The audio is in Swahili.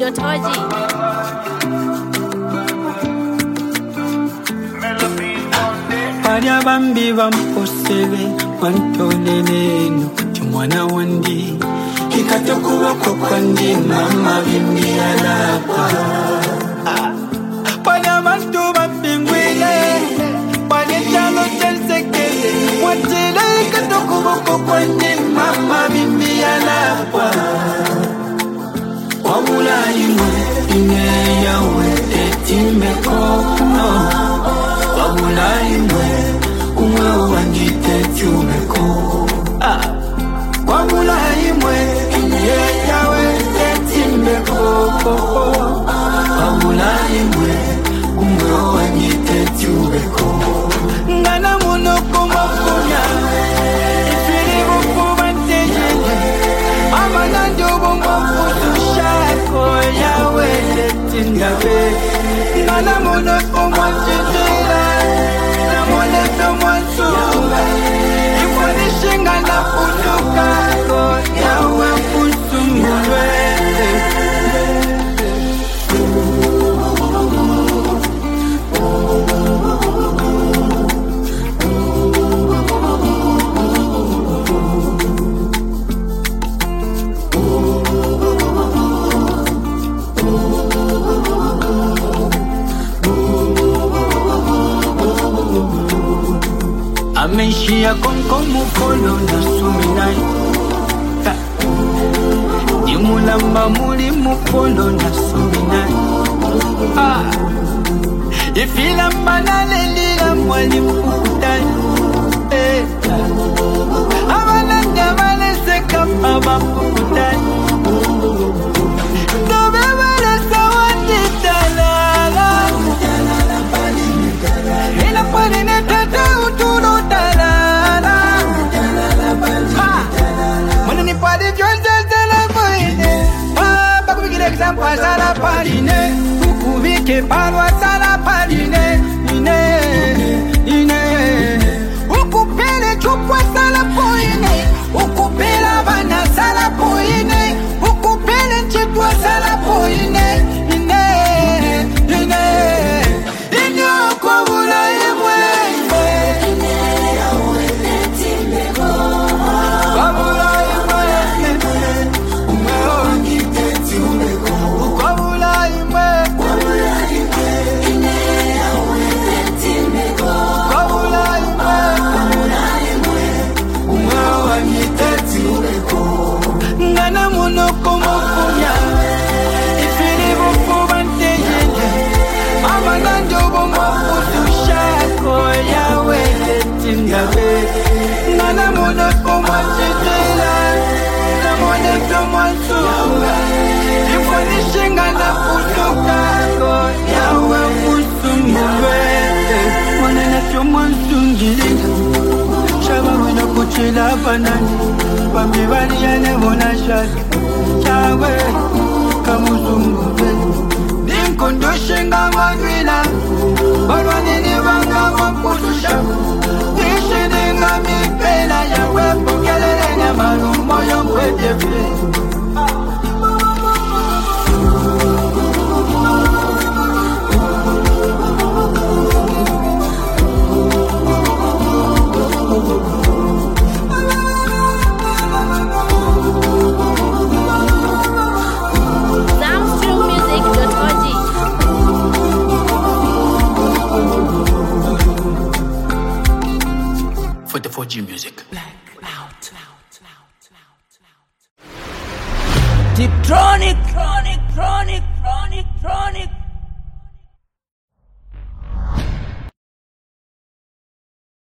samstreammusic.org. Paria bambi bamposebe wantoleleno chumwana wandi ikatokuwa kwandi mama bimbi alapa Paria bantu bambingwile Paria chalo chelsekele Wachile ikatokuwa kwandi mama bimbi alapa Wabula imwe ine yawe etimeko Wabula imwe umwe wangite chumeko Wabula imwe ine yawe etimeko Wabula imwe umwe wangite chumeko Ngana muno kumakunya Ifiri bukubante yene Amanando bumbakutusha Yawe etingabe Ngana muno kumwachitira Namone tomwansuga Ifwanishinga na kutuka Yawe kusumulwe Ameshia konkomu kolo na suminai Nimulamba muli mukolo na suminai Ifila mbanale lila mwali mkukutai Abalanda bale seka baba mkukutai Dobe bale sawati talala Ila pali netata uturo talala Mwana ni pali jonza zala poine Baku bigile kizampa zala paline Ukubike palwa zala paline Ine Ukupele chupwa zala poine Ukupela bana zala poine Ukupele chitwa zala poine Ine Ukubula imwe Ngana muno kumukunya Ifiri bukubante yene Amanando bumbakutushako Yawe etingabe Ngana muno kumwachitila Namone tomwansuga Ifwanishinga na kutukako Yawe kusumulwe Mwanana tomwansungilika Shaba wina kuchila banani Wambibali ya nebona shaki Chawe kamuzungube Ninkondoshinga manwila Barwanini wanga wakutusha Nishininga mipela Yawe pokelele na marumo yongwejefe samstreammusic.org. For the 4G music Tiptronic, chronic.